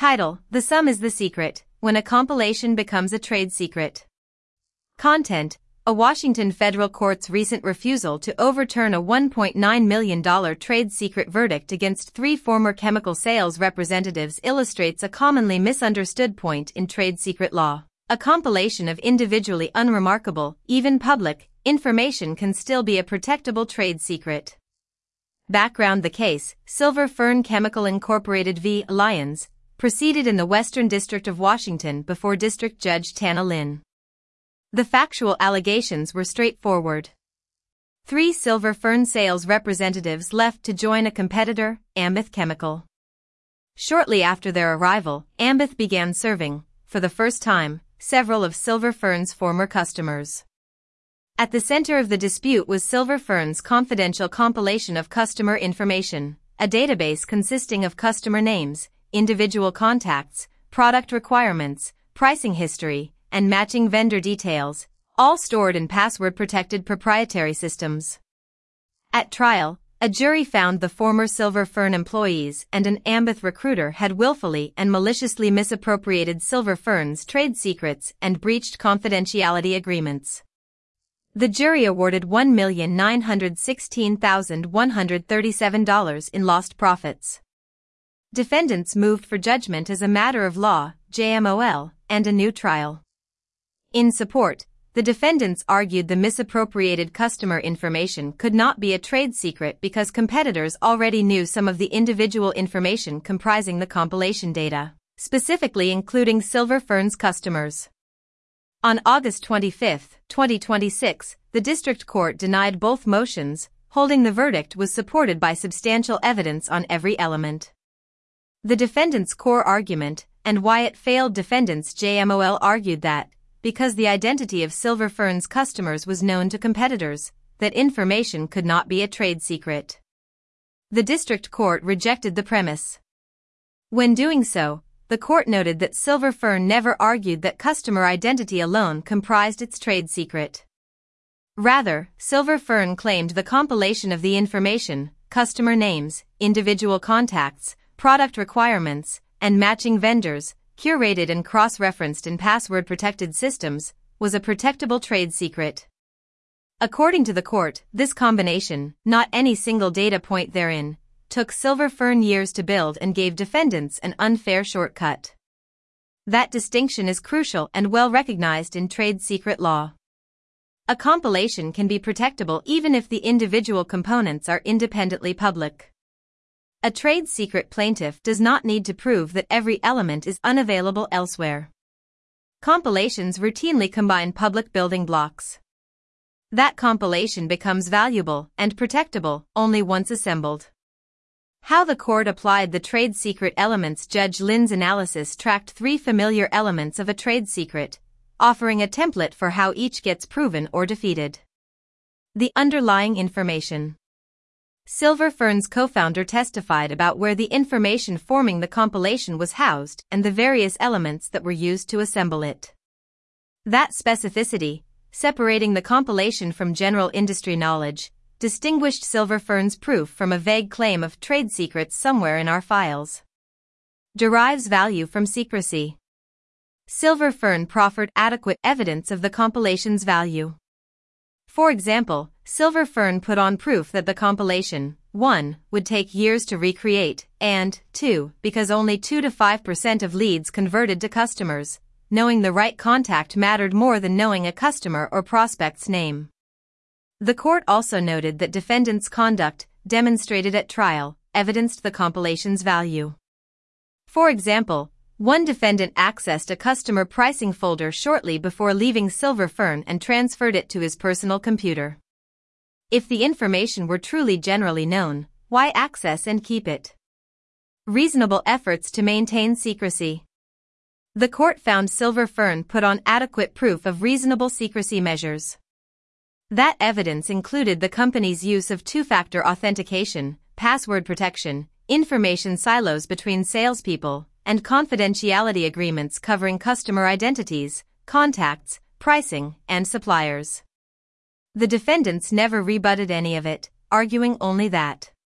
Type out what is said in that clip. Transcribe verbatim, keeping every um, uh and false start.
Title: The Sum is the Secret, when a compilation becomes a trade secret. Content: A Washington federal court's recent refusal to overturn a one point nine million dollars trade secret verdict against three former chemical sales representatives illustrates a commonly misunderstood point in trade secret law. A compilation of individually unremarkable, even public, information can still be a protectable trade secret. Background: the case, Silver Fern Chemical Incorporated v. Lyons, proceeded in the Western District of Washington before District Judge Tana Lin. The factual allegations were straightforward. Three Silver Fern sales representatives left to join a competitor, Ambith Chemical. Shortly after their arrival, Ambith began serving, for the first time, several of Silver Fern's former customers. At the center of the dispute was Silver Fern's confidential compilation of customer information, a database consisting of customer names, individual contacts, product requirements, pricing history, and matching vendor details, all stored in password-protected proprietary systems. At trial, a jury found the former Silver Fern employees and an Ambith recruiter had willfully and maliciously misappropriated Silver Fern's trade secrets and breached confidentiality agreements. The jury awarded one million nine hundred sixteen thousand one hundred thirty-seven dollars in lost profits. Defendants moved for judgment as a matter of law, J M O L, and a new trial. In support, the defendants argued the misappropriated customer information could not be a trade secret because competitors already knew some of the individual information comprising the compilation data, specifically including Silver Fern's customers. On August twenty-fifth, twenty twenty-six, the district court denied both motions, holding the verdict was supported by substantial evidence on every element. The defendants' core argument, and why it failed defendants J M O L argued that, because the identity of Silver Fern's customers was known to competitors, that information could not be a trade secret. The district court rejected the premise. When doing so, the court noted that Silver Fern never argued that customer identity alone comprised its trade secret. Rather, Silver Fern claimed the compilation of the information, customer names, individual contacts, product requirements, and matching vendors, curated and cross-referenced in password-protected systems, was a protectable trade secret. According to the court, this combination, not any single data point therein, took Silver Fern years to build and gave defendants an unfair shortcut. That distinction is crucial and well recognized in trade secret law. A compilation can be protectable even if the individual components are independently public. A trade secret plaintiff does not need to prove that every element is unavailable elsewhere. Compilations routinely combine public building blocks. That compilation becomes valuable and protectable only once assembled. How the court applied the trade secret elements. Judge Lin's analysis tracked three familiar elements of a trade secret, offering a template for how each gets proven or defeated. The underlying information. Silver Fern's co-founder testified about where the information forming the compilation was housed and the various elements that were used to assemble it. That specificity, separating the compilation from general industry knowledge, distinguished Silver Fern's proof from a vague claim of trade secrets somewhere in our files. Derives value from secrecy. Silver Fern proffered adequate evidence of the compilation's value. For example, Silver Fern put on proof that the compilation, one, would take years to recreate, and, two, because only two to five percent of leads converted to customers, knowing the right contact mattered more than knowing a customer or prospect's name. The court also noted that defendants' conduct, demonstrated at trial, evidenced the compilation's value. For example, one defendant accessed a customer pricing folder shortly before leaving Silver Fern and transferred it to his personal computer. If the information were truly generally known, why access and keep it? Reasonable efforts to maintain secrecy. The court found Silver Fern put on adequate proof of reasonable secrecy measures. That evidence included the company's use of two-factor authentication, password protection, information silos between salespeople, and confidentiality agreements covering customer identities, contacts, pricing, and suppliers. The defendants never rebutted any of it, arguing only that